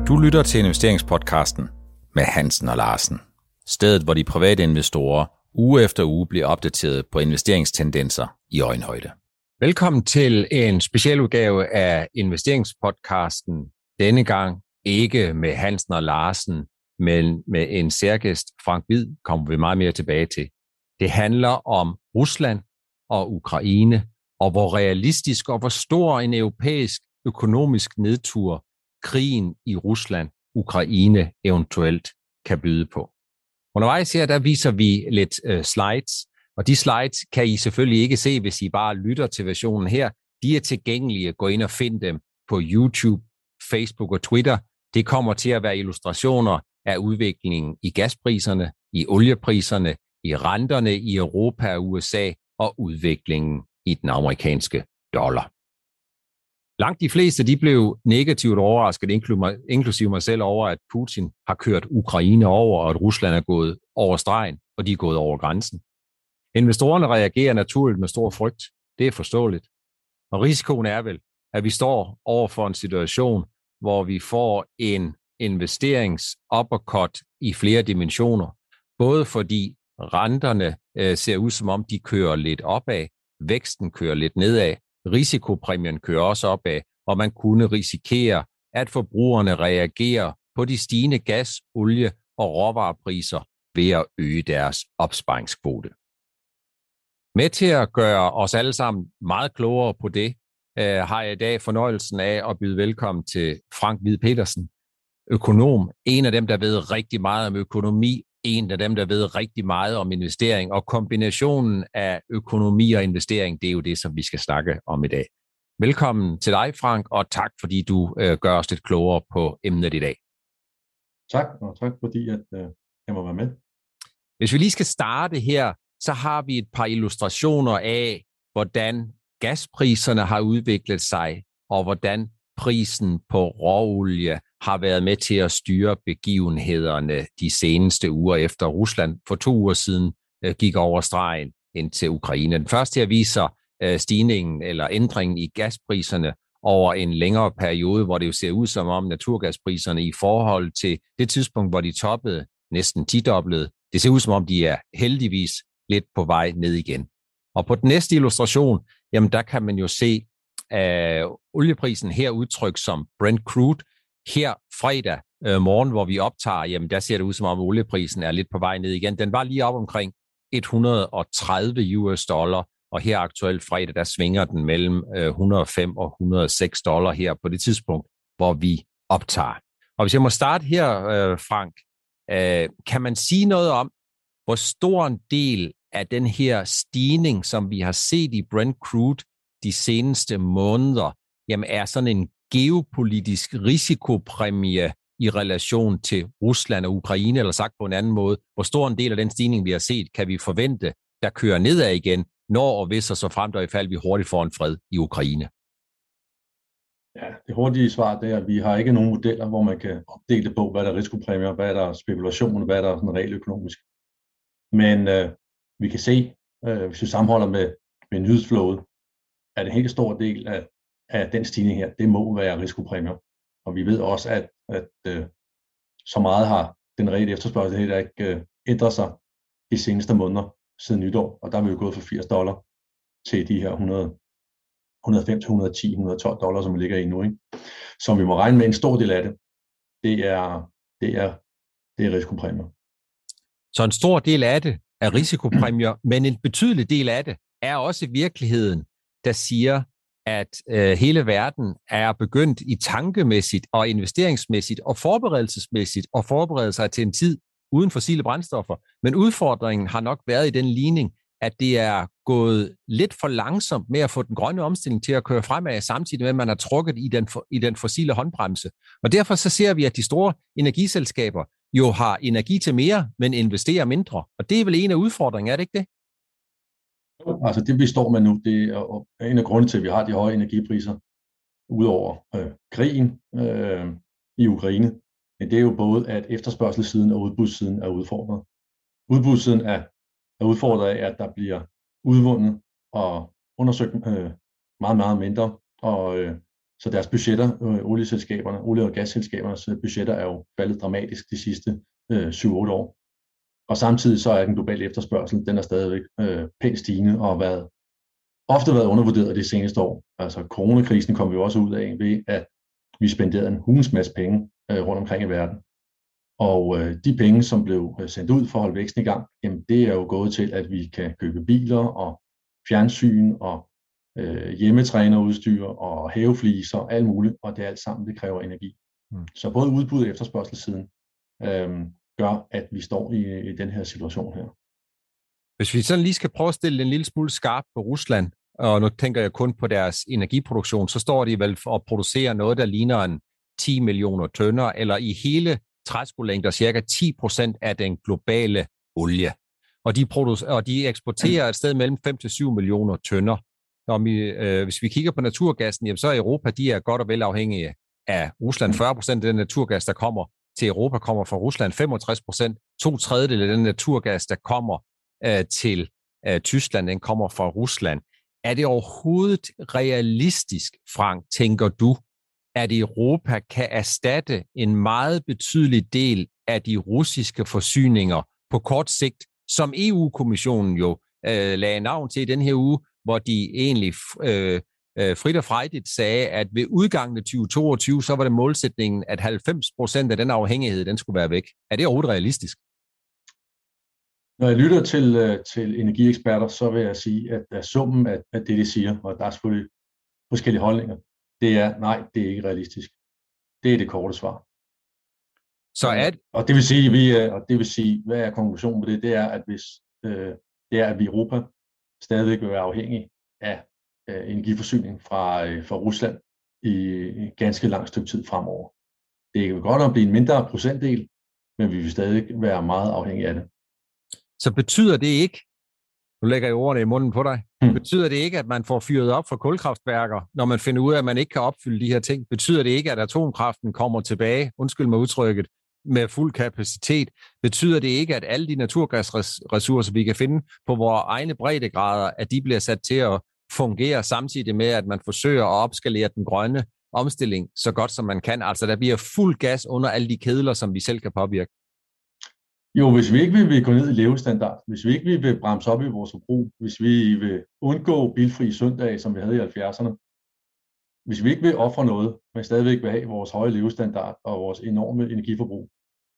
Du lytter til investeringspodcasten med Hansen og Larsen. Stedet, hvor de private investorer uge efter uge bliver opdateret på investeringstendenser i øjenhøjde. Velkommen til en specialudgave af investeringspodcasten. Denne gang ikke med Hansen og Larsen, men med en særgæst. Frank Hvid kommer vi meget mere tilbage til. Det handler om Rusland og Ukraine, og hvor realistisk og hvor stor en europæisk økonomisk nedtur krigen i Rusland, Ukraine eventuelt kan byde på. Undervejs her, der viser vi lidt slides, og de slides kan I selvfølgelig ikke se, hvis I bare lytter til versionen her. De er tilgængelige. Gå ind og find dem på YouTube, Facebook og Twitter. Det kommer til at være illustrationer af udviklingen i gaspriserne, i oliepriserne, i renterne i Europa og USA og udviklingen i den amerikanske dollar. Langt de fleste de blev negativt overrasket, inklusive mig selv, over, at Putin har kørt Ukraine over, og at Rusland er gået over stregen, og de er gået over grænsen. Investorerne reagerer naturligt med stor frygt. Det er forståeligt. Og risikoen er vel, at vi står over for en situation, hvor vi får en investerings-uppercut i flere dimensioner. Både fordi renterne ser ud, som om de kører lidt opad, væksten kører lidt nedad, risikopræmien kører også opad, og man kunne risikere, at forbrugerne reagerer på de stigende gas-, olie- og råvarepriser ved at øge deres opsparingskvote. Med til at gøre os alle sammen meget klogere på det, har jeg i dag fornøjelsen af at byde velkommen til Frank Hvid Petersen, økonom, en af dem, der ved rigtig meget om økonomi, en af dem, der ved rigtig meget om investering, og kombinationen af økonomi og investering, det er jo det, som vi skal snakke om i dag. Velkommen til dig, Frank, og tak, fordi du gør os lidt klogere på emnet i dag. Tak, og tak fordi jeg må være med. Hvis vi lige skal starte her, så har vi et par illustrationer af, hvordan gaspriserne har udviklet sig, og hvordan prisen på råolie har været med til at styre begivenhederne de seneste uger, efter Rusland for 2 uger siden gik over stregen ind til Ukraine. Den første her viser stigningen eller ændringen i gaspriserne over en længere periode, hvor det jo ser ud som om naturgaspriserne i forhold til det tidspunkt, hvor de toppede, næsten 10-doblede. Det ser ud som om de er heldigvis lidt på vej ned igen. Og på den næste illustration, jamen der kan man jo se olieprisen her udtrykt som Brent Crude. Her fredag morgen, hvor vi optager, jamen der ser det ud som om olieprisen er lidt på vej ned igen. Den var lige op omkring $130, og her aktuelt fredag, der svinger den mellem 105 og $106 her på det tidspunkt, hvor vi optager. Og hvis jeg må starte her, Frank, kan man sige noget om, hvor stor en del af den her stigning, som vi har set i Brent Crude de seneste måneder, jamen er sådan en geopolitisk risikopræmie i relation til Rusland og Ukraine, eller sagt på en anden måde, hvor stor en del af den stigning, vi har set, kan vi forvente, der kører nedad igen, når og hvis og så frem der i fald vi hurtigt får en fred i Ukraine? Ja, det hurtige svar det er, at vi har ikke nogen modeller, hvor man kan opdele på, hvad der er risikopræmier, hvad der er spekulation, hvad der er sådan reelt økonomisk. Men vi kan se, hvis vi sammenholder med nyhedsflowet, at en helt stor del af den stigning her, det må være risikopræmier. Og vi ved også, at så meget har den reelle efterspørgsel heller ikke ændret sig de seneste måneder siden nytår. Og der er vi jo gået fra $80 til de her 105 til 110, $112, som vi ligger i nu. Ikke? Så vi må regne med en stor del af det. Det er risikopræmier. Så en stor del af det er risikopræmier, men en betydelig del af det er også virkeligheden, der siger, at hele verden er begyndt i tankemæssigt og investeringsmæssigt og forberedelsesmæssigt at forberede sig til en tid uden fossile brændstoffer. Men udfordringen har nok været i den ligning, at det er gået lidt for langsomt med at få den grønne omstilling til at køre fremad, samtidig med, at man har trukket i den fossile håndbremse. Og derfor så ser vi, at de store energiselskaber jo har energi til mere, men investerer mindre. Og det er vel en af udfordringerne, er det ikke det? Altså det vi står med nu, det er en af grundene til, at vi har de høje energipriser udover krigen i Ukraine. Men det er jo både, at efterspørgselssiden og udbudssiden er udfordret. Udbudssiden er udfordret af, at der bliver udvundet og undersøgt meget, meget mindre. Og Så deres budgetter, olie- og gasselskabernes budgetter er jo faldet dramatisk de sidste 7-8 år. Og samtidig så er den globale efterspørgsel, den er stadigvæk pænt stigende og har ofte været undervurderet de seneste år. Altså coronakrisen kom vi jo også ud af ved, at vi spenderede en hulens masse penge rundt omkring i verden. Og de penge, som blev sendt ud for at holde væksten i gang, jamen det er jo gået til, at vi kan købe biler og fjernsyn og hjemmetrænerudstyr og hævefliser og alt muligt, og det alt sammen, det kræver energi. Så både udbud og efterspørgselssiden gør, at vi står i den her situation her. Hvis vi sådan lige skal prøve at stille en lille smule skarp på Rusland, og nu tænker jeg kun på deres energiproduktion, så står de vel for at producere noget, der ligner en 10 millioner tønder, eller i hele træskolængder cirka 10% af den globale olie. Og de eksporterer et sted mellem 5 til 7 millioner tønder. Hvis vi kigger på naturgassen, jamen, så er Europa, de er godt og vel afhængige af Rusland. 40% af den naturgas, der kommer til Europa, kommer fra Rusland. 65%, 2/3 af den naturgas, der kommer til Tyskland, den kommer fra Rusland. Er det overhovedet realistisk, Frank, tænker du, at Europa kan erstatte en meget betydelig del af de russiske forsyninger på kort sigt, som EU-kommissionen jo lagde navn til i den her uge, hvor de egentlig frit og frejdigt sagde, at ved udgangen af 2022, så var det målsætningen, at 90% af den afhængighed, den skulle være væk. Er det overhovedet realistisk? Når jeg lytter til energieksperter, så vil jeg sige, at summen af det, de siger, og der er selvfølgelig forskellige holdninger, det er, nej, det er ikke realistisk. Det er det korte svar. Og det vil sige, hvad er konklusionen på det? Det er, at vi i Europa stadigvæk vil være afhængige af energiforsyning fra Rusland i et ganske langt stykke tid fremover. Det kan godt blive en mindre procentdel, men vi vil stadig være meget afhængige af det. Så betyder det ikke, nu lægger jeg ordene i munden på dig, betyder det ikke, at man får fyret op for kulkraftværker, når man finder ud af, at man ikke kan opfylde de her ting? Betyder det ikke, at atomkraften kommer tilbage, undskyld mig udtrykket, med fuld kapacitet? Betyder det ikke, at alle de naturgasressourcer, vi kan finde på vores egne breddegrader, at de bliver sat til at fungere samtidig med, at man forsøger at opskalere den grønne omstilling så godt som man kan? Altså der bliver fuld gas under alle de kedler, som vi selv kan påvirke. Jo, hvis vi ikke vil gå ned i levestandard, hvis vi ikke vil bremse op i vores forbrug, hvis vi vil undgå bilfri søndage, som vi havde i 70'erne, hvis vi ikke vil ofre noget, men stadigvæk vil have vores høje levestandard og vores enorme energiforbrug,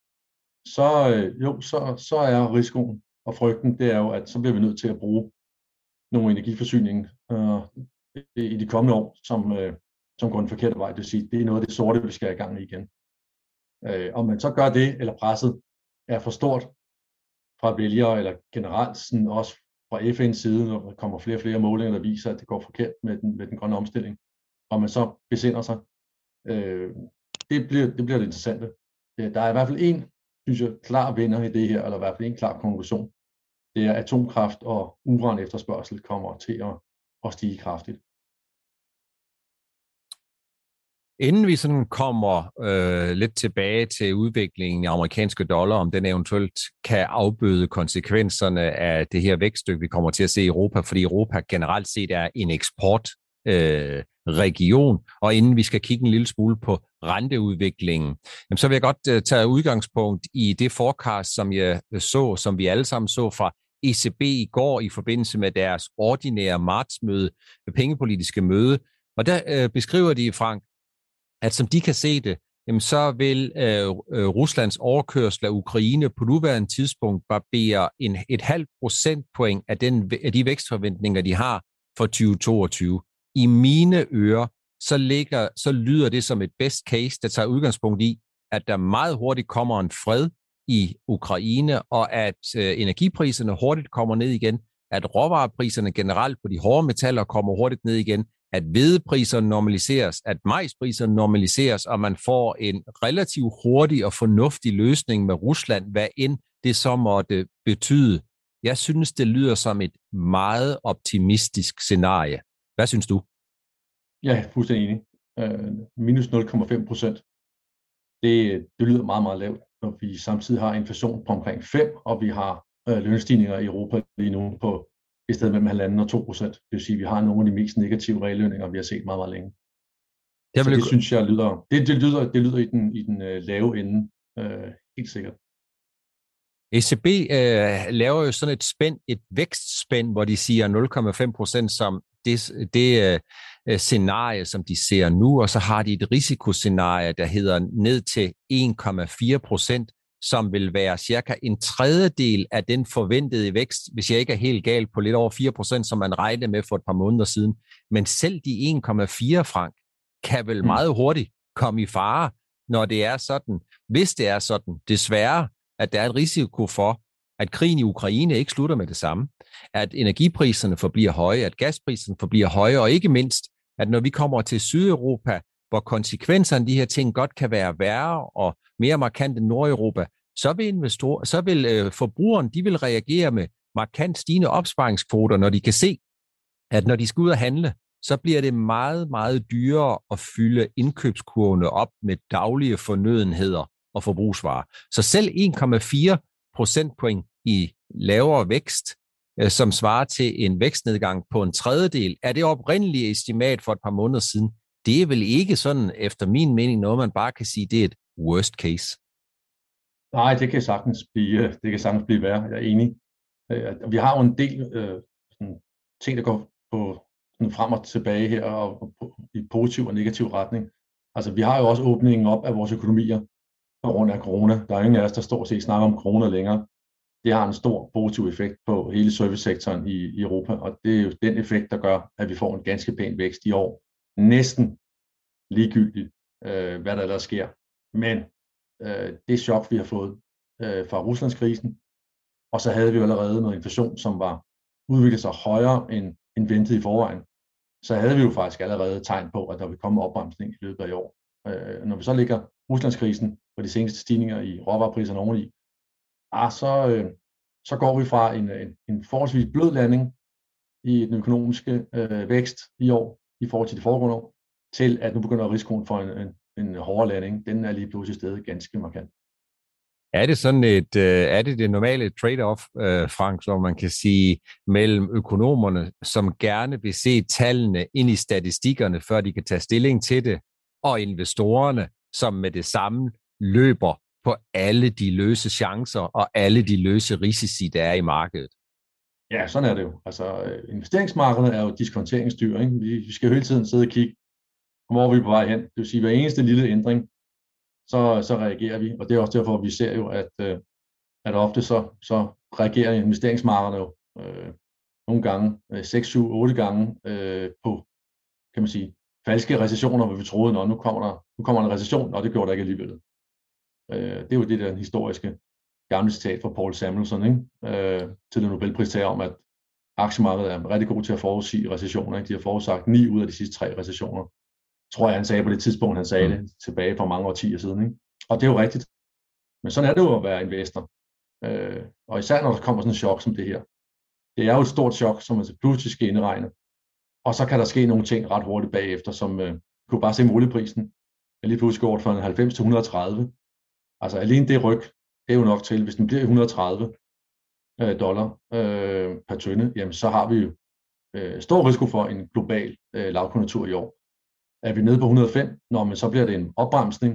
så er risikoen og frygten, det er jo, at så bliver vi nødt til at bruge nogle energiforsyning i de kommende år, som går den forkerte vej. Det vil sige, det er noget af det sorte, vi skal have i gang med igen. Om man så gør det, eller presset er for stort fra vælgere, eller generelt sådan også fra FN's side, når der kommer flere og flere målinger, der viser, at det går forkert med den grønne omstilling, og man så besinder sig, det bliver det interessante. Der er i hvert fald en, synes jeg, klar vinder i det her, eller i hvert fald en klar konklusion. Det er, at atomkraft og uran efterspørgsel kommer til at stige kraftigt. Inden vi sådan kommer lidt tilbage til udviklingen i amerikanske dollar, om den eventuelt kan afbøde konsekvenserne af det her vækststykke, vi kommer til at se i Europa, fordi Europa generelt set er en eksportregion, og inden vi skal kigge en lille smule på renteudviklingen, så vil jeg godt tage udgangspunkt i det forecast, som vi alle sammen så fra ECB i går i forbindelse med deres ordinære martsmøde, pengepolitiske møde, og der beskriver de, Frank, at som de kan se det, så vil Ruslands overkørsel af Ukraine på nuværende tidspunkt barbere et halvt procentpoint af de vækstforventninger, de har for 2022. I mine ører, så lyder det som et best case, der tager udgangspunkt i, at der meget hurtigt kommer en fred i Ukraine, og at energipriserne hurtigt kommer ned igen, at råvarepriserne generelt på de hårde metaller kommer hurtigt ned igen, at hvedepriserne normaliseres, at majspriserne normaliseres, og man får en relativt hurtig og fornuftig løsning med Rusland, hvad end det så måtte betyde. Jeg synes, det lyder som et meget optimistisk scenarie. Hvad synes du? Jeg er fuldstændig enig. Minus 0,5%. Det lyder meget, meget lavt, når vi samtidig har inflation på omkring 5%, og vi har lønstigninger i Europa lige nu på i stedet mellem 1,5% og 2%. Det vil sige, at vi har nogle af de mest negative reallønninger, vi har set meget, meget længe. Så det synes jeg lyder, det lyder i den lave ende, helt sikkert. ECB laver jo sådan et vækstspænd, hvor de siger 0,5% som det scenarie, som de ser nu, og så har de et risikoscenarie, der hedder ned til 1,4%, som vil være cirka en tredjedel af den forventede vækst, hvis jeg ikke er helt galt, på lidt over 4%, som man regnede med for et par måneder siden. Men selv de 1,4, Frank, kan vel meget hurtigt komme i fare, når det er sådan, hvis det er sådan, desværre, at der er en risiko for, at krigen i Ukraine ikke slutter med det samme, at energipriserne forbliver høje, at gaspriserne forbliver høje, og ikke mindst, at når vi kommer til Sydeuropa, hvor konsekvenserne af de her ting godt kan være værre og mere markant end Nordeuropa, så vil forbrugeren, de vil reagere med markant stigende opsparingskvoter, når de kan se, at når de skal ud og handle, så bliver det meget, meget dyrere at fylde indkøbskurvene op med daglige fornødenheder og forbrugsvarer. Så selv 1,4 procentpoint i lavere vækst, som svarer til en vækstnedgang på en tredjedel, er det oprindelige estimat for et par måneder siden. Det er vel ikke sådan, efter min mening, noget man bare kan sige, det er et worst case. Nej, det kan sagtens blive værre. Jeg er enig. Vi har jo en del ting, der går på frem og tilbage her, og i positiv og negativ retning. Altså, vi har jo også åbningen op af vores økonomier på grund af corona. Der er ingen af os, der står og snakker om corona længere. Det har en stor positiv effekt på hele servicesektoren i Europa, og det er jo den effekt, der gør, at vi får en ganske pæn vækst i år. Næsten ligegyldigt, hvad der ellers sker. Men det chok, vi har fået fra Ruslandskrisen, og så havde vi jo allerede noget inflation, som var udviklet sig højere end ventet i forvejen, så havde vi jo faktisk allerede tegn på, at der vil komme opbremsning i løbet af i år. Når vi så lægger Ruslandskrisen og de seneste stigninger i råvarepriserne oveni, så går vi fra en forholdsvis blød landing i den økonomiske vækst i år, i forhold til de foregående år, til at nu begynder risikoen for en hårdere landing. Den er lige pludselig stedet ganske markant. Er det sådan er det normale trade-off, Frank, som man kan sige, mellem økonomerne, som gerne vil se tallene ind i statistikkerne, før de kan tage stilling til det, og investorerne, som med det samme løber på alle de løse chancer og alle de løse risici, der er i markedet? Ja, sådan er det jo. Altså, investeringsmarkedet er jo diskonteringsdyr, ikke? Vi skal hele tiden sidde og kigge, hvor vi er på vej hen. Det vil sige, hver eneste lille ændring, så reagerer vi, og det er også derfor, vi ser jo, at ofte så reagerer investeringsmarkederne jo nogle gange, 6, 7, 8 gange på, kan man sige, falske recessioner, hvor vi troede, nu kommer en recession, og det gjorde der ikke alligevel. Det er jo det der historiske gamle citat fra Paul Samuelson, ikke? Til den Nobelpristager om, at aktiemarkedet er rigtig god til at forudsige recessioner. Ikke? De har forudsagt 9 ud af de sidste 3 recessioner. Tror jeg, han sagde på det tidspunkt, han sagde det tilbage for mange årtier siden. Ikke? Og det er jo rigtigt. Men sådan er det jo at være investor. Og især når der kommer sådan en chok som det her. Det er jo et stort chok, som man så pludselig skal indregne. Og så kan der ske nogle ting ret hurtigt bagefter, som kunne bare se med olieprisen. Jeg lige pludselig går fra 90 til 130. Altså alene det ryg, det er jo nok til, hvis den bliver $130 per tønde, jamen så har vi jo stor risiko for en global lavkonjunktur i år. Er vi nede på 105, men så bliver det en opbremsning,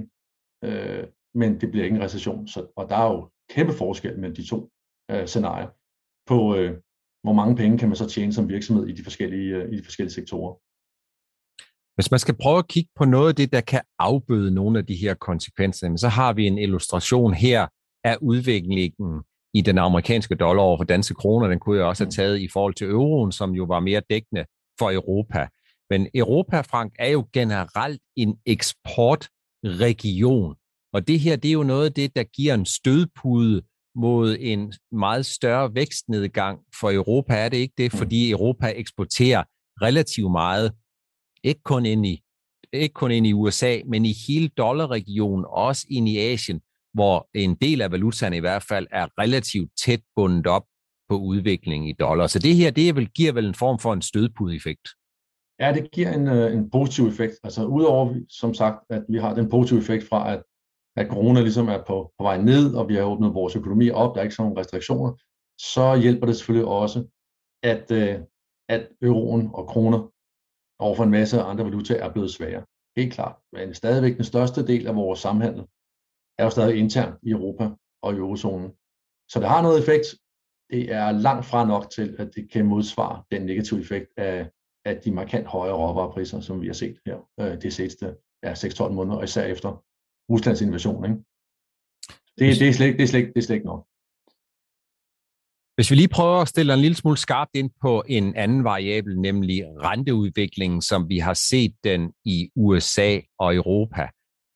men det bliver ikke en recession. Og der er jo kæmpe forskel mellem de to scenarier på, hvor mange penge kan man så tjene som virksomhed i de forskellige sektorer. Hvis man skal prøve at kigge på noget af det, der kan afbøde nogle af de her konsekvenser, så har vi en illustration her af udviklingen i den amerikanske dollar over for danske kroner. Den kunne jeg også have taget i forhold til euroen, som jo var mere dækkende for Europa. Men Europa, Frank, er jo generelt en eksportregion. Og det her, det er jo noget af det, der giver en stødpude mod en meget større vækstnedgang for Europa. Er det ikke det? Fordi Europa eksporterer relativt meget, ikke kun ind i USA, men i hele dollarregionen, også ind i Asien, hvor en del af valutaen i hvert fald er relativt tæt bundet op på udviklingen i dollar. Så det her, giver vel en form for en stødpudeeffekt. Ja, det giver en positiv effekt. Altså udover, som sagt, at vi har den positive effekt fra, at corona ligesom er på vej ned, og vi har åbnet vores økonomi op, der er ikke sådan nogle restriktioner, så hjælper det selvfølgelig også, at euroen og kroner overfor en masse andre valutaer er blevet svagere. helt klart. Men stadigvæk den største del af vores samhandel er jo stadig internt i Europa og i eurozonen. Så det har noget effekt. Det er langt fra nok til, at det kan modsvare den negative effekt af de markant højere råvarepriser, som vi har set her de seneste 6-12 måneder, og især efter Ruslands invasion. Ikke? Det er slet ikke nok. Hvis vi lige prøver at stille en lille smule skarpt ind på en anden variabel, nemlig renteudviklingen, som vi har set den i USA og Europa,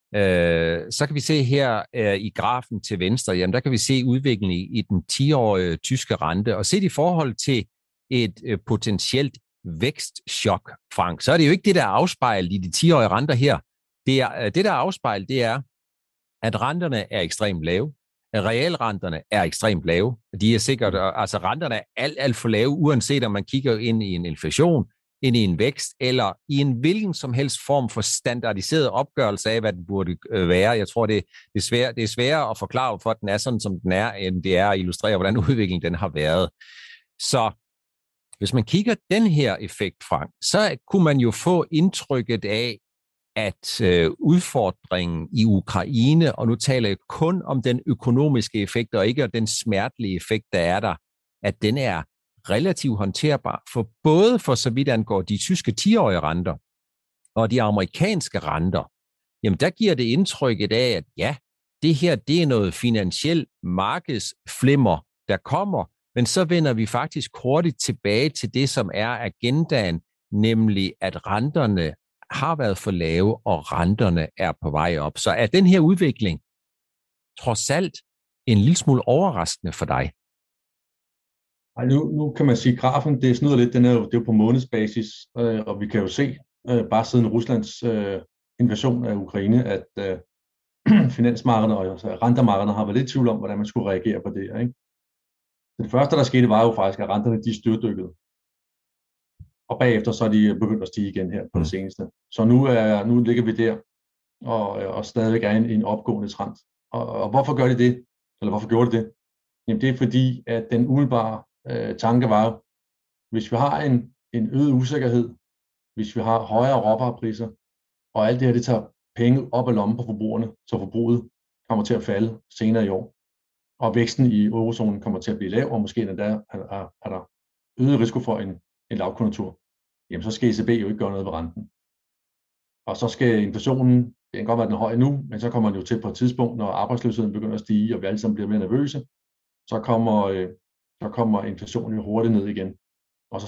så kan vi se her i grafen til venstre, jamen der kan vi se udviklingen i den 10-årige tyske rente, og set i forhold til et potentielt vækstchok, Frank, så er det jo ikke det, der er afspejlet i de 10-årige renter her. Det der er afspejlet, det er, at renterne er ekstremt lave. Realrenterne er ekstremt lave. De er sikkert, altså renterne er alt for lave, uanset om man kigger ind i en inflation, ind i en vækst, eller i en hvilken som helst form for standardiseret opgørelse af, hvad den burde være. Jeg tror, det er sværere at forklare, for at den er sådan, som den er, end det er at illustrere, hvordan udviklingen den har været. Så hvis man kigger den her effekt, Frank, så kunne man jo få indtrykket af, at udfordringen i Ukraine, og nu taler jeg kun om den økonomiske effekt, og ikke om den smertelige effekt, der er der, at den er relativt håndterbar, for så vidt angår de tyske 10-årige renter og de amerikanske renter, jamen der giver det indtrykket af, at ja, det her, det er noget finansiel markedsflimmer, der kommer, men så vender vi faktisk hurtigt tilbage til det, som er agendaen, nemlig at renterne har været for lave, og renterne er på vej op. Så er den her udvikling trods alt en lille smule overraskende for dig? Ej, nu kan man sige, at grafen, det snyder lidt, det er jo på månedsbasis, og vi kan jo se, bare siden Ruslands invasion af Ukraine, at finansmarkederne og rentemarkederne har været lidt i tvivl om, hvordan man skulle reagere på det. Ikke? Det første, der skete, var jo faktisk, at renterne de styrtdykkede. Og bagefter så er de begyndt at stige igen her på det seneste. Så nu ligger vi der, og stadigvæk er en opgående trend. Og hvorfor gør de det? Eller hvorfor gjorde de det? Jamen det er fordi, at den umiddelbare tanke var jo, hvis vi har en øget usikkerhed, hvis vi har højere råvarepriser, og alt det her, det tager penge op af lommen på forbrugerne, så forbruget kommer til at falde senere i år. Og væksten i eurozonen kommer til at blive lav, og måske endda er der øget risiko for en lavkonjunktur. Jamen så skal ECB jo ikke gøre noget ved renten. Og så skal inflationen, det kan godt være, den er høj nu, men så kommer den jo til på et tidspunkt, når arbejdsløsheden begynder at stige, og vi alle sammen bliver mere nervøse, så kommer inflationen jo hurtigt ned igen, og så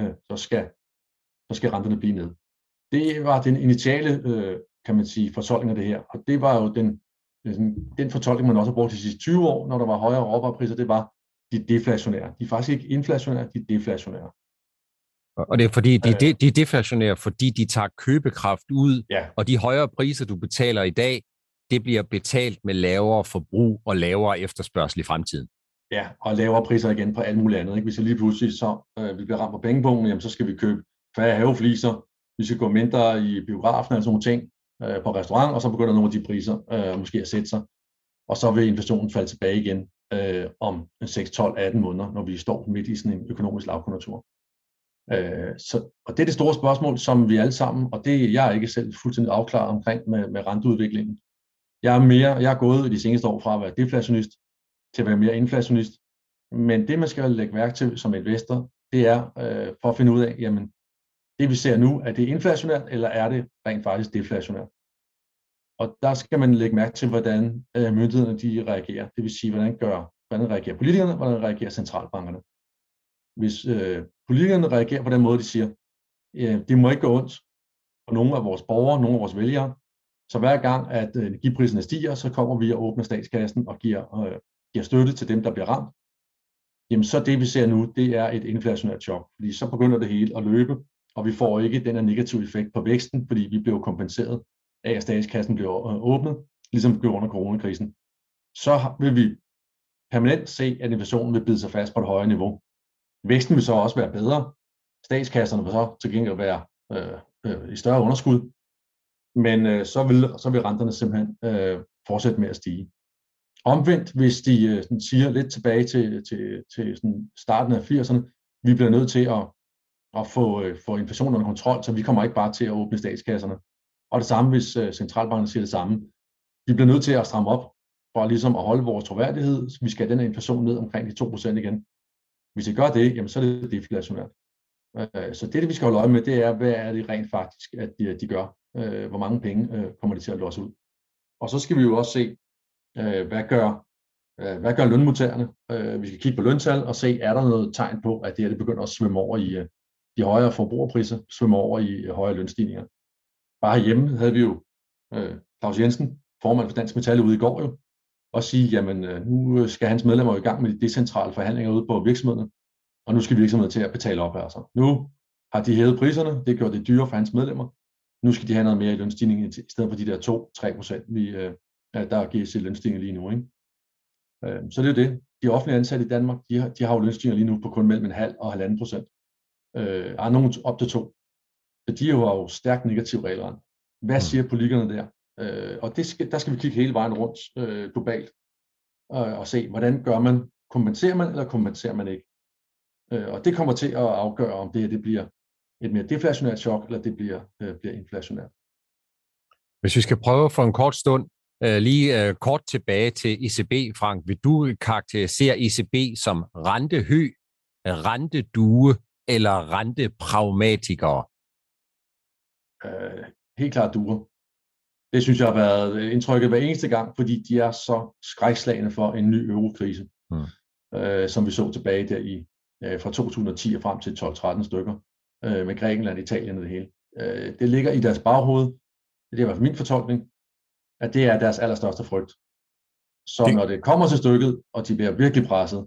skal renterne blive ned. Det var den initiale, kan man sige, fortolkning af det her, og det var jo den fortolkning, man også har brugt de sidste 20 år, når der var højere råvarepriser, det var de deflationære. De er faktisk ikke inflationære, de er deflationære. Og det er fordi, de er deflationære, fordi de tager købekraft ud, ja. Og de højere priser, du betaler i dag, det bliver betalt med lavere forbrug og lavere efterspørgsel i fremtiden. Ja, og lavere priser igen på alt muligt andet. Ikke? Hvis jeg lige pludselig vi bliver ramt på pengepungen, jamen så skal vi købe færre havefliser, vi skal gå mindre i biografen og sådan nogle ting på restaurant, og så begynder nogle af de priser måske at sætte sig. Og så vil inflationen falde tilbage igen om 6, 12, 18 måneder, når vi står midt i sådan en økonomisk lavkonjunktur. Og det er det store spørgsmål, som vi alle sammen, og det jeg er ikke selv fuldstændig afklaret omkring med renteudviklingen. Jeg er gået i de seneste år fra at være deflationist til at være mere inflationist, men det man skal lægge mærke til som investor, det er for at finde ud af, jamen det vi ser nu, er det inflationært, eller er det rent faktisk deflationært? Og der skal man lægge mærke til, hvordan myndighederne de reagerer. Det vil sige, hvordan reagerer politikerne, hvordan reagerer centralbankerne. Hvis politikerne reagerer på den måde, de siger, det må ikke gå ondt for nogle af vores borgere, nogle af vores vælgere, så hver gang, at energipriserne stiger, så kommer vi og åbner statskassen og giver støtte til dem, der bliver ramt. Jamen så det, vi ser nu, det er et inflationært chok, fordi så begynder det hele at løbe, og vi får ikke den her negative effekt på væksten, fordi vi bliver kompenseret af, at statskassen bliver åbnet, ligesom vi gjorde under coronakrisen. Så vil vi permanent se, at inflationen vil bide sig fast på et højere niveau. Væksten vil så også være bedre. Statskasserne vil så til gengæld være i større underskud, men så vil renterne simpelthen fortsætte med at stige. Omvendt, hvis de siger lidt tilbage til sådan starten af 80'erne, vi bliver nødt til at få inflationen under kontrol, så vi kommer ikke bare til at åbne statskasserne Og det samme, hvis centralbanken siger det samme. Vi bliver nødt til at stramme op for ligesom at holde vores troværdighed. Vi skal have den her inflation ned omkring de 2% igen. Hvis vi gør det, jamen, så er det deflationært. Så det, vi skal holde øje med, det er, hvad er det rent faktisk, at de gør. Hvor mange penge kommer de til at låse ud. Og så skal vi jo også se, hvad gør lønmodtagerne. Vi skal kigge på løntal og se, er der noget tegn på, at det begynder at svømme over i de højere forbrugerpriser, svømme over i højere lønstigninger. Bare hjemme havde vi jo Claus Jensen, formand for Dansk Metal, ude i går jo, og sige, jamen nu skal hans medlemmer i gang med de decentrale forhandlinger ude på virksomhederne, og nu skal virksomhederne til at betale op altså. Nu har de hævet priserne, det gør det dyrere for hans medlemmer. Nu skal de have noget mere i lønstigning, i stedet for de der 2-3%, der gives i lønstigning lige nu. Ikke? Så det er jo det. De offentlige ansatte i Danmark, de har jo lønstigninger lige nu på kun mellem 0,5% og 1,5%. Er nogen op til 2%. Så de har jo stærkt negative regler. Hvad siger politikerne der? Og der skal vi kigge hele vejen rundt globalt og se, hvordan gør man? Kompenserer man, eller kompenserer man ikke? Og det kommer til at afgøre, om det bliver et mere deflationært chok, eller det bliver inflationært. Hvis vi skal prøve for en kort stund, lige kort tilbage til ECB, Frank. Vil du karakterisere ECB som rentehø, rentedue eller rentepragmatikere? Helt klart duer. Det synes jeg har været indtrykket hver eneste gang, fordi de er så skrækslagne for en ny eurokrise, som vi så tilbage der fra 2010 og frem til 12-13 stykker, med Grækenland, Italien og det hele. Det ligger i deres baghoved, det er i hvert fald min fortolkning, at det er deres allerstørste frygt. Så når det kommer til stykket, og de bliver virkelig presset,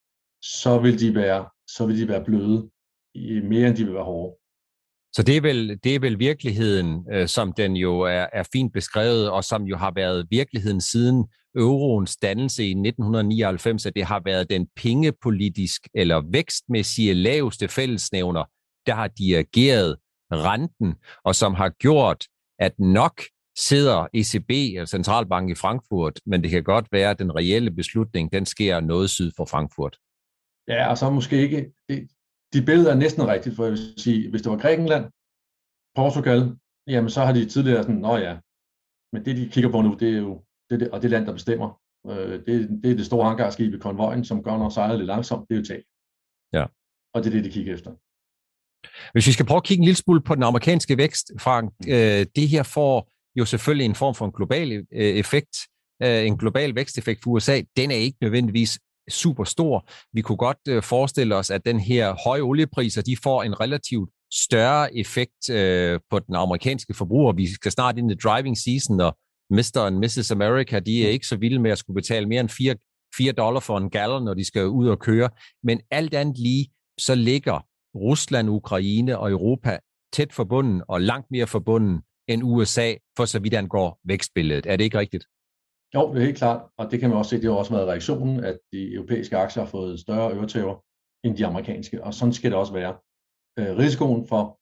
så vil de være bløde, mere end de vil være hårde. Så det er vel virkeligheden, som den jo er fint beskrevet, og som jo har været virkeligheden siden euroens dannelse i 1999, at det har været den pengepolitisk eller vækstmæssige laveste fællesnævner, der har dirigeret renten, og som har gjort, at nok sidder ECB, altså centralbanken i Frankfurt, men det kan godt være, at den reelle beslutning, den sker noget syd for Frankfurt. Ja, og så måske ikke. De billeder er næsten rigtigt, for jeg vil sige, hvis det var Grækenland, Portugal, jamen så har de tidligere sådan, men det de kigger på nu, det er jo det land, der bestemmer. Det er det store hangarskib i konvojen, som gør noget sejler lidt langsomt, det er jo Italien. Ja. Og det er det, de kigger efter. Hvis vi skal prøve at kigge en lille smule på den amerikanske vækst, Frank, det her får jo selvfølgelig en form for en global effekt, en global væksteffekt for USA. Den er ikke nødvendigvis super stor. Vi kunne godt forestille os, at den her høje oliepriser, de får en relativt større effekt på den amerikanske forbruger. Vi skal snart ind i driving season, og Mr. and Mrs. America, de er ikke så vilde med at skulle betale mere end $4 for en gallon, når de skal ud og køre. Men alt andet lige, så ligger Rusland, Ukraine og Europa tæt forbundet og langt mere forbundet end USA, for så vidt angår vækstbilledet. Er det ikke rigtigt? Jo, det er helt klart, og det kan man også se, det har også været reaktionen, at de europæiske aktier har fået større øretæver end de amerikanske, og sådan skal det også være. Risikoen for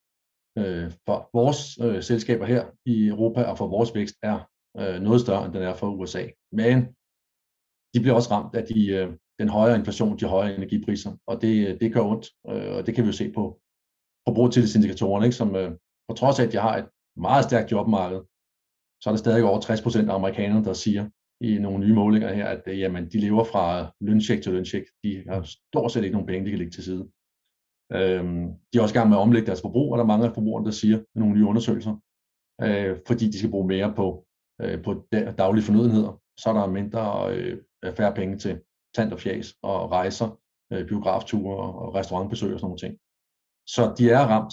vores selskaber her i Europa og for vores vækst er noget større, end den er for USA. Men de bliver også ramt af den højere inflation, de højere energipriser, og det gør ondt, og det kan vi jo se på forbrugertillidsindikatorerne, ikke, som på trods af, at de har et meget stærkt jobmarked, så er der stadig over 60% af amerikanerne, der siger i nogle nye målinger her, at jamen, de lever fra løncheck til løncheck. De har stort set ikke nogen penge, de kan lægge til side. De er også i gang med at omlægge deres forbrug, og der er mange af forbrugerne, der siger med nogle nye undersøgelser, fordi de skal bruge mere på daglige fornødenheder, så er der færre penge til tand og fjas og rejser, biografture og restaurantbesøg og sådan nogle ting. Så de er ramt,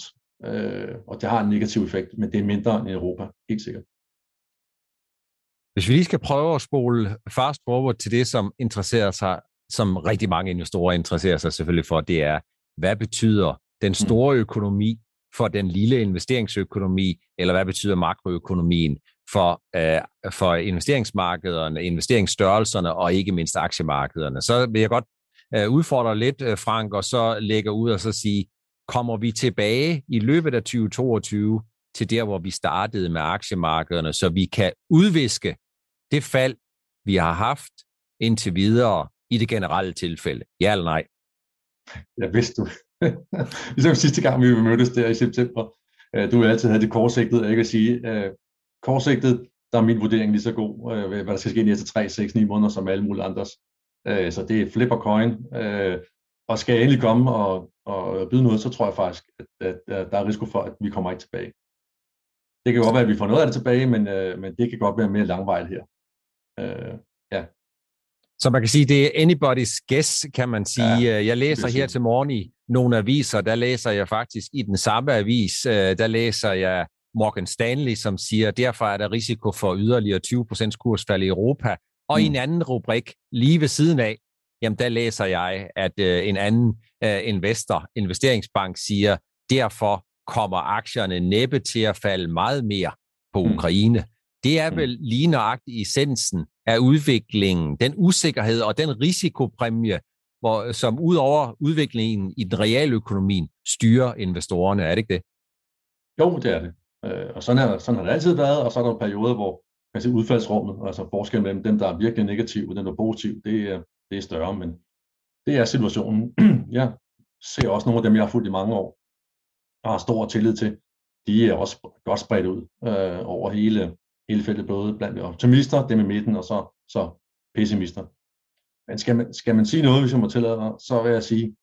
og det har en negativ effekt, men det er mindre end i Europa, helt sikkert. Hvis vi lige skal prøve at spole fast forward til det, som interesserer sig, som rigtig mange investorer interesserer sig selvfølgelig for, det er, hvad betyder den store økonomi for den lille investeringsøkonomi, eller hvad betyder makroøkonomien for investeringsmarkederne, investeringsstørrelserne og ikke mindst aktiemarkederne. Så vil jeg godt udfordre lidt, Frank, og så lægge ud og så sige, kommer vi tilbage i løbet af 2022 til der, hvor vi startede med aktiemarkederne, så vi kan udviske det fald, vi har haft indtil videre i det generelle tilfælde? Ja eller nej? Ja, vidste du. Ligesom sidste gang, vi mødtes der i september. Du har altid havde det kortsigtet, ikke at sige, kortsigtet, der er min vurdering lige så god, hvad der skal ske næste 3, 6, 9 måneder, som alle mulige andres. Så det er flip og coin. Og skal jeg endelig komme og byde noget, så tror jeg faktisk, at der er risiko for, at vi kommer ikke tilbage. Det kan godt være, at vi får noget af det tilbage, men det kan godt være mere langvejt her. Ja. Så man kan sige, det er anybody's guess, kan man sige. Ja, jeg læser her til morgen i nogle aviser, der læser jeg faktisk i den samme avis, der læser jeg Morgan Stanley, som siger, at derfor er der risiko for yderligere 20% kursfald i Europa. Og i en anden rubrik, lige ved siden af, jamen der læser jeg, at en anden investeringsbank siger, derfor kommer aktierne næppe til at falde meget mere på Ukraine. Det er vel lige nøjagtigt essensen af udviklingen, den usikkerhed og den risikopræmie, som ud over udviklingen i den reale økonomien styrer investorerne. Er det ikke det? Jo, det er det. Og sådan har det altid været, og så er der perioder, hvor udfaldsrummet, altså forskellen mellem dem, der er virkelig negative og dem, der er positive, det er større, men det er situationen. Jeg ser også nogle af dem, jeg har fulgt i mange år, og har stor tillid til. De er også godt spredt ud over hele feltet, både blandt optimister, dem i midten, og så pessimister. Men skal man sige noget, hvis jeg må tillade mig, så vil jeg sige,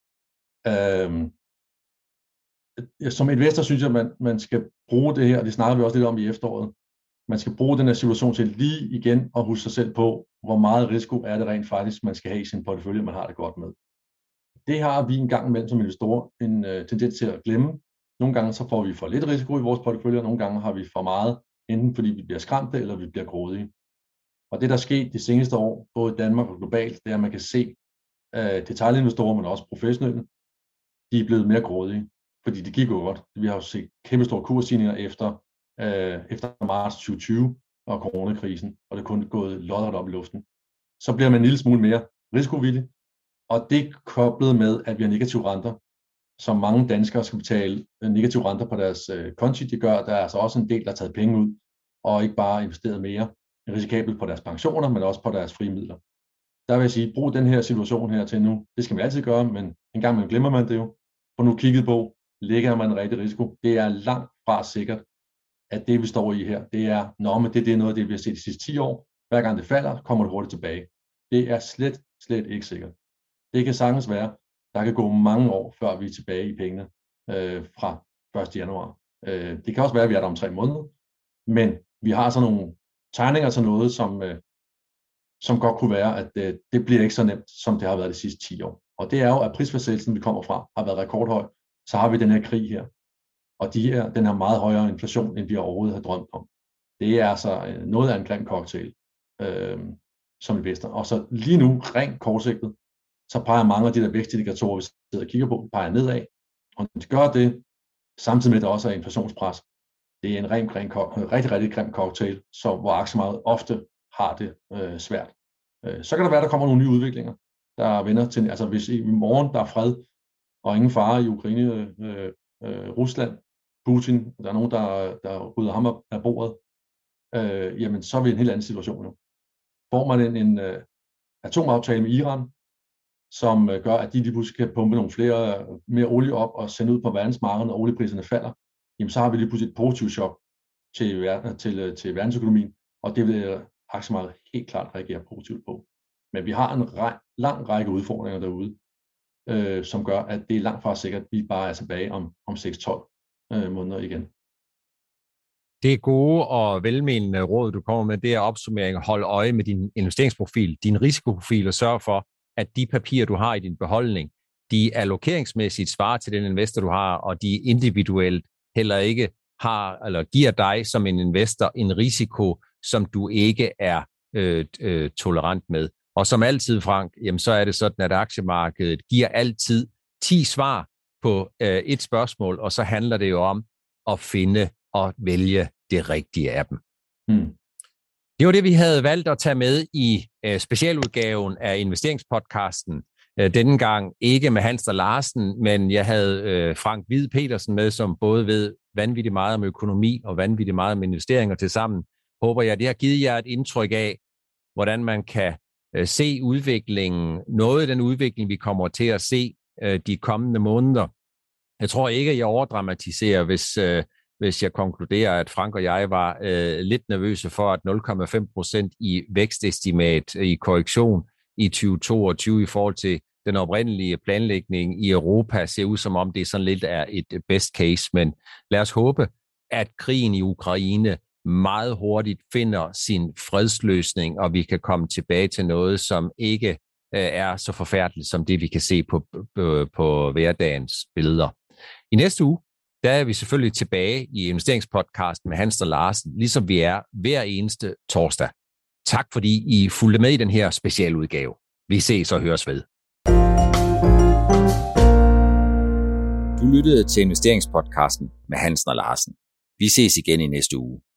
som investor synes jeg, at man skal bruge det her, og det snakker vi også lidt om i efteråret, man skal bruge den her situation til lige igen og huske sig selv på, hvor meget risiko er det rent faktisk, man skal have i sin portefølje, man har det godt med. Det har vi en gang imellem som investorer en tendens til at glemme. Nogle gange så får vi for lidt risiko i vores portefølje, og nogle gange har vi for meget, enten fordi vi bliver skræmte, eller vi bliver grådige. Og det, der er sket de seneste år, både i Danmark og globalt, det er, at man kan se detailinvestorer, men også professionelle, de er blevet mere grådige, fordi det gik jo godt. Vi har jo set kæmpe store kursstigninger efter marts 2020 og coronakrisen, og det er kun gået lodret op i luften. Så bliver man en lille smule mere risikovillig, og det er koblet med, at vi har negative renter, som mange danskere skal betale negative renter på deres konti. Det gør, at der er altså også en del, der har taget penge ud, og ikke bare investeret mere risikabelt på deres pensioner, men også på deres frie midler. Der vil jeg sige, brug den her situation her til nu. Det skal man altid gøre, men en gang glemmer man det jo. For nu kigget på, lægger man en rigtig risiko. Det er langt fra sikkert, at det vi står i her, det er, men det er noget af det, vi har set de sidste 10 år. Hver gang det falder, kommer det hurtigt tilbage. Det er slet ikke sikkert. Det kan sagtens være, der kan gå mange år, før vi er tilbage i pengene fra 1. januar. Det kan også være, at vi er der om 3 måneder, men vi har sådan nogle tegninger til noget, som godt kunne være, at det bliver ikke så nemt, som det har været de sidste 10 år. Og det er jo, at prisfastsættelsen, vi kommer fra, har været rekordhøj. Så har vi den her krig her, og den har meget højere inflation, end vi overhovedet har drømt om. Det er altså noget af en grim cocktail, som investor. Og så lige nu, rent kortsigtet, så peger mange af de der vækstindikatorer, vi sidder og kigger på, peger nedad. Og når de gør det, samtidig med, at der også er inflationspres, det er en rigtig grim cocktail, hvor aktiemarkedet ofte har det svært. Så kan der være, der kommer nogle nye udviklinger, der vender til, altså hvis i morgen der er fred, og ingen fare i Ukraine, Rusland, Putin, der er nogen, der rydder ham af bordet, jamen så er vi i en helt anden situation nu. Får man en atomaftale med Iran, som gør, at de lige pludselig kan pumpe nogle mere olie op og sende ud på verdensmarkedet, når oliepriserne falder, jamen så har vi lige pludselig et positivt chok til verdensøkonomien, og det vil aktiemarkedet helt klart reagere positivt på. Men vi har en lang række udfordringer derude, som gør, at det er langt fra sikkert, at vi bare er tilbage om 6-12 måneder igen. Det er gode og velmenende råd, du kommer med, det er opsummering. Hold øje med din investeringsprofil, din risikoprofil, og sørg for, at de papirer, du har i din beholdning, de allokeringsmæssigt svarer til den investor, du har, og de individuelt heller ikke har, eller giver dig som en investor en risiko, som du ikke er tolerant med. Og som altid, Frank, jamen, så er det sådan, at aktiemarkedet giver altid 10 svar på et spørgsmål, og så handler det jo om at finde og vælge det rigtige af dem. Det var det, vi havde valgt at tage med i specialudgaven af investeringspodcasten. Denne gang ikke med Hans og Larsen, men jeg havde Frank Hvid Petersen med, som både ved vanvittigt meget om økonomi og vanvittigt meget om investeringer til sammen. Håber jeg, det har givet jer et indtryk af, hvordan man kan se udviklingen, noget af den udvikling, vi kommer til at se de kommende måneder. Jeg tror ikke, at jeg overdramatiserer, hvis hvis jeg konkluderer, at Frank og jeg var lidt nervøse for, at 0,5% i vækstestimat i korrektion i 2022 i forhold til den oprindelige planlægning i Europa ser ud som om det sådan lidt er et best case, men lad os håbe, at krigen i Ukraine meget hurtigt finder sin fredsløsning, og vi kan komme tilbage til noget, som ikke er så forfærdeligt som det, vi kan se på hverdagens billeder. I næste uge, der er vi selvfølgelig tilbage i investeringspodcasten med Hansen og Larsen, ligesom vi er hver eneste torsdag. Tak fordi I fulgte med i den her specialudgave. Vi ses og høres ved. Du lyttede til investeringspodcasten med Hansen og Larsen. Vi ses igen i næste uge.